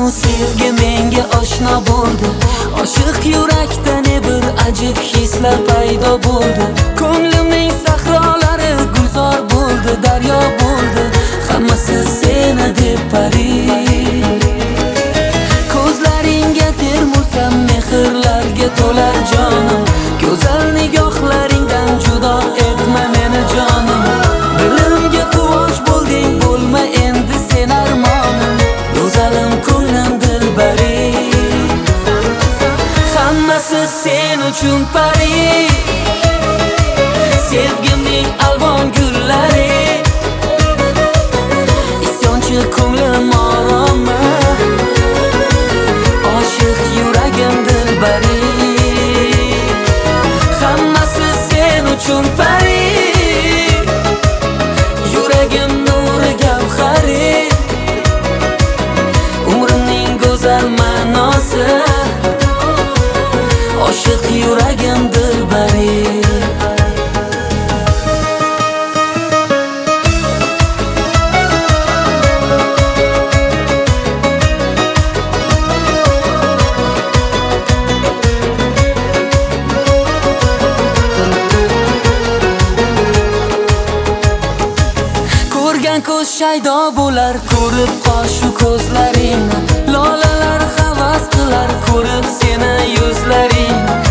sevgi menga oshno bo'ldi. Oshiq yurakda ne bir ajib hislar paydo bo'ldi. Ko'nglimning sahrolari gulzor bo'ldi, daryo bo'ldi. Hammasi seni deb pari. Ko'zlaringga termulsam mehrlarga to'lar jonim. Go'zal nigohlaringdan judo etma meni jonim. Dilimga quvonch bo'lding, bo'lma endi sen armonim. Go'zalim ko'nglim dilbari. Hammasi sen uchun pari. Sevgimning alvon gullari. Isyonchi ko'nglim oromi. Oshiq yuragim dilbari. Hammasi sen uchun pari. Yuragim nuri gavhari. Umrimning go'zal ma'nosi. Oshiq yuragim dilbari. Ko'rgan ko'z shaydo bo'lar, ko'rib qoshu ko'zlaringni. Lolalar havas qilar, ko'rib seni yuzlaringni.